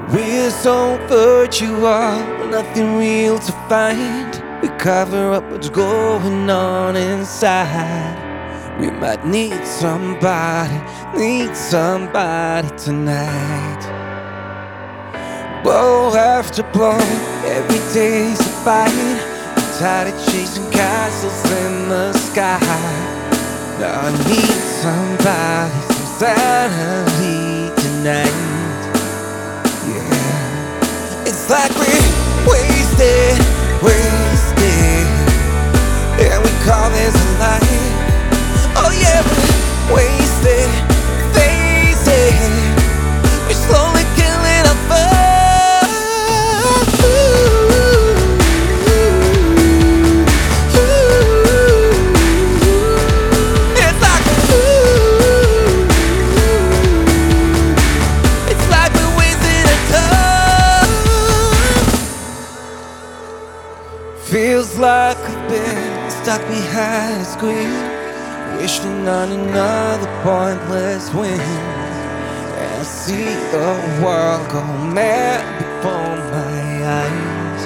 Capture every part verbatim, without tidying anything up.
We're so virtual, nothing real to find. We cover up what's going on inside. We might need somebody, need somebody tonight. Blow after blow, every day's a fight. I'm tired of chasing castles in the sky. Now I need somebody, some sanity tonight. Yeah, it's like we're wasted, wasted, and we call this a life. Oh yeah, we're wasted, faded. We're slowly killing our fun. It's like it's like we're wasting our time. Feels like I've been stuck behind a screen, wishing on another pointless win. And I see the world go mad before my eyes.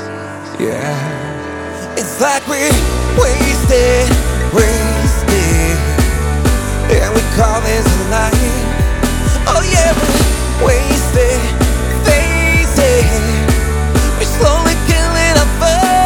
Yeah, it's like we're wasted, wasted, and we call this a life. Oh yeah, we're wasted, faded. We're slowly killing our fun.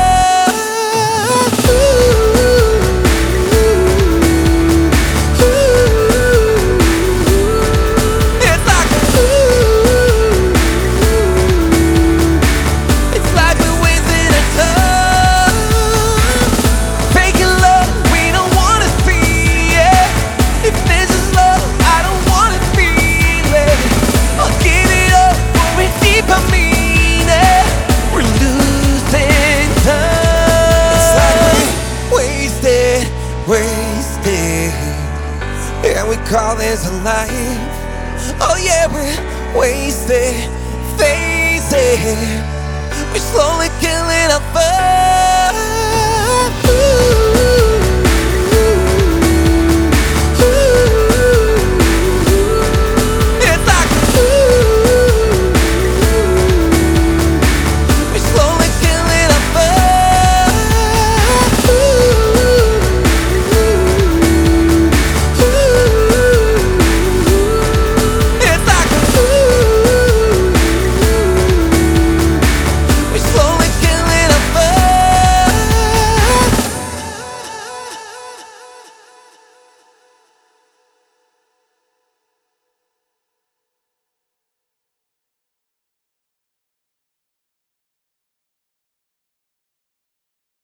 Wasted, and we call this a life. Oh yeah, we're wasted, faded. We're slowly killing our fun. Ooh.